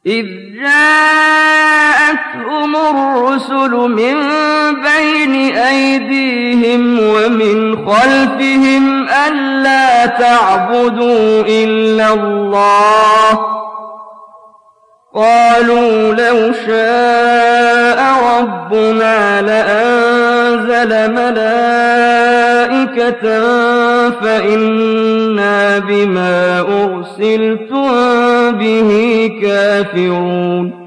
إذ جاءتهم الرسل من بين أيديهم ومن خلفهم ألا تعبدوا إلا الله قالوا لو شاء ربنا لأنزل ملائكة فإنا بما أرسلتم به كافرون